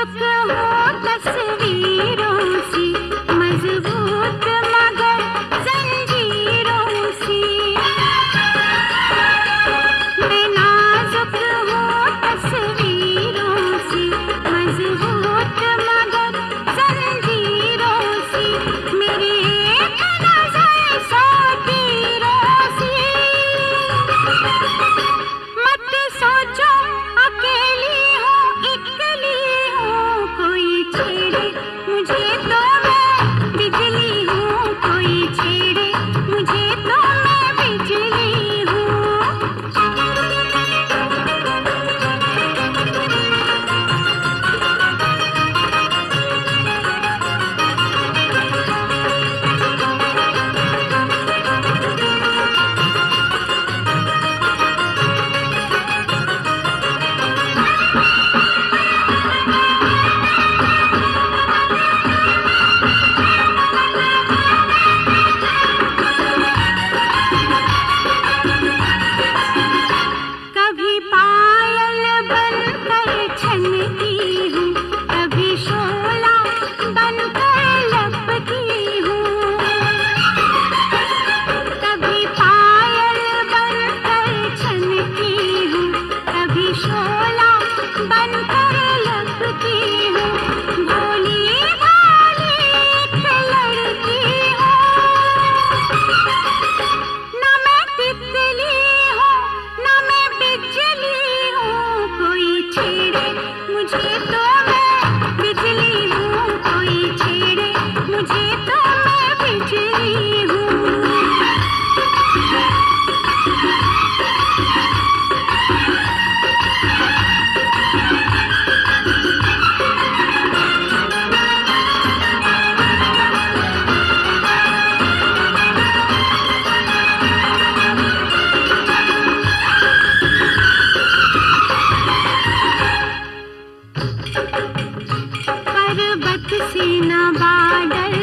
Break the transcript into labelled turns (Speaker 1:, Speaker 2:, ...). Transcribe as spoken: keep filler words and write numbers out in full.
Speaker 1: नाजुक हूँ तस्वीरों सी, मजबूत मगर जंजीरों सी। मैं नाजुक हूँ तस्वीरों सी, मजबूत मगर जंजीरों सी। मेरी एक नजर सौ तीरों सी। मत सोचो अकेली हूँ, इकली हूँ, कोई छेड़े मुझे तो मैं बिजली हूँ, कोई छेड़े मुझे तो मैं बिजली हूँ। कभी पायल बनकर छनती हूँ, कभी शोला बनकर लपकी हूँ। कभी पायल बनकर छनती हूँ, कभी शोला बनकर लपकी हूँ। भोली भाली एक लड़की हूँ। ना मैं तितली हूँ, ना मैं बिजली हूँ, कोई छेड़े मुझे तो मैं बिजली हूँ, कोई छेड़े मुझे तो मैं बिजली हूँ। पर्वत से न बादल